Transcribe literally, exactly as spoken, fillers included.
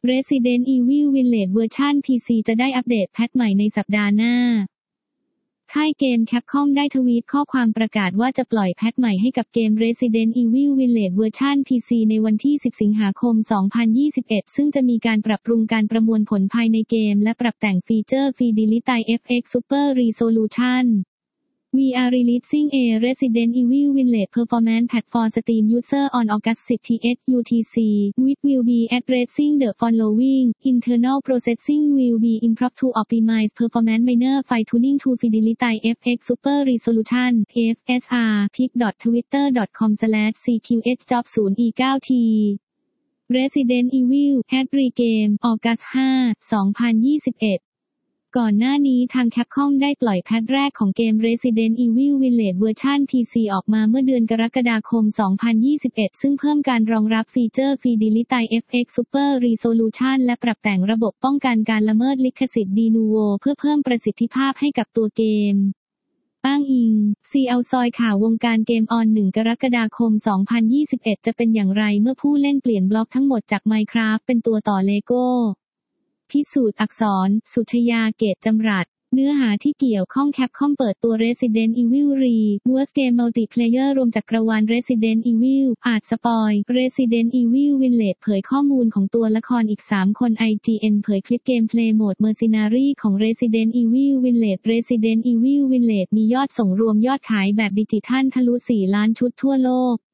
Resident Evil Village เวอร์ชัน พี ซี จะได้อัปเดตแพทใหม่ในสัปดาห์หน้าค่ายเกม Capcom ได้ทวีตข้อความประกาศว่าจะปล่อยแพทใหม่ให้กับเกม Resident Evil Village เวอร์ชัน พี ซี ในวันที่ สิบ สิงหาคม สองพันยี่สิบเอ็ด ซึ่งจะมีการปรับปรุงการประมวลผลภายในเกมและปรับแต่งฟีเจอร์ Fidelity เอฟ เอ็กซ์ Super Resolution We are releasing a Resident Evil Village performance patch for Steam user on August tenth U T C, which will be addressing the following: internal processing will be improved to optimize performance, minor fine-tuning to Fidelity เอฟ เอ็กซ์ Super Resolution F S R pic dot twitter dot com slash c q h job ศูนย์ e เก้า t Resident Evil at Regame August ห้า สองพันยี่สิบเอ็ดก่อนหน้านี้ทาง Capcom ได้ปล่อยแพทแรกของเกม Resident Evil Village เวอร์ชัน พี ซี ออกมาเมื่อเดือนกรกฎาคม สองพันยี่สิบเอ็ด ซึ่งเพิ่มการรองรับฟีเจอร์ Fidelity เอฟ เอ็กซ์ Super Resolution และปรับแต่งระบบป้องกันการละเมิดลิขสิทธิ์ De Novo เพื่อเพิ่มประสิทธิภาพให้กับตัวเกมอ้างอิง ซี แอล ซอยข่าววงการเกมออน หนึ่ง กรกฎาคม สองพันยี่สิบเอ็ด จะเป็นอย่างไรเมื่อผู้เล่นเปลี่ยนบล็อกทั้งหมดจาก Minecraft เป็นตัวต่อเลโก้พิสูจน์อักษร สุชยา เกตจำรัดเนื้อหาที่เกี่ยวข้อง Capcom เปิดตัว Resident Evil Re-Verse Game Multiplayer รวมจักรวาล Resident Evil อาจสปอย Resident Evil Village เผยข้อมูลของตัวละครอีก สาม คน ไอ จี เอ็น เผยคลิปเกมเพลย์โหมด Mercenary ของ Resident Evil Village Resident Evil Village มียอดส่งรวมยอดขายแบบดิจิทัลทะลุ สี่ ล้านชุดทั่วโลก